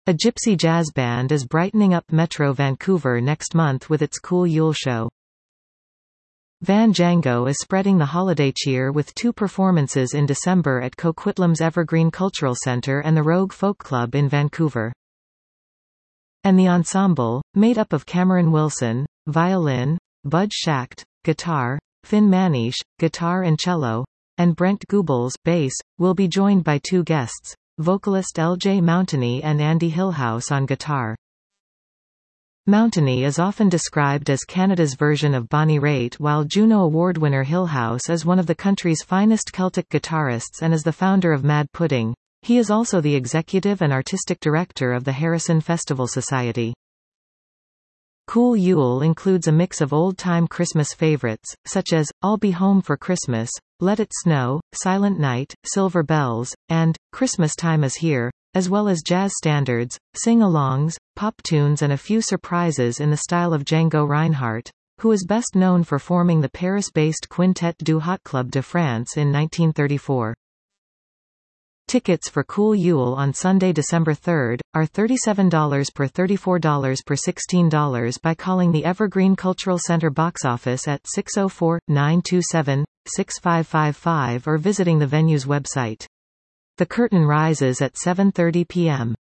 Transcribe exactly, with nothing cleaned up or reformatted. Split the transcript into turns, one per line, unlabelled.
A gypsy jazz band is brightening up Metro Vancouver next month with its Cool Yule show. Van Django is spreading the holiday cheer with two performances in December at Coquitlam's Evergreen Cultural Centre and the Rogue Folk Club in Vancouver. And the ensemble, made up of Cameron Wilson, violin, Bud Schacht, guitar, Finn Manish, guitar and cello, and Brent Goebbels, bass, will be joined by two guests, vocalist L J Mountney and Andy Hillhouse on guitar. Mountney is often described as Canada's version of Bonnie Raitt, while Juno Award winner Hillhouse is one of the country's finest Celtic guitarists and is the founder of Mad Pudding. He is also the executive and artistic director of the Harrison Festival Society. Cool Yule includes a mix of old-time Christmas favorites, such as, I'll Be Home for Christmas, Let It Snow, Silent Night, Silver Bells, and, Christmas Time Is Here, as well as jazz standards, sing-alongs, pop tunes and a few surprises in the style of Django Reinhardt, who is best known for forming the Paris-based Quintet du Hot Club de France in nineteen thirty-four. Tickets for Cool Yule on Sunday, December third, are thirty-seven dollars per thirty-four dollars per sixteen dollars by calling the Evergreen Cultural Center box office at six oh four, nine two seven, six five five five or visiting the venue's website. The curtain rises at seven thirty p m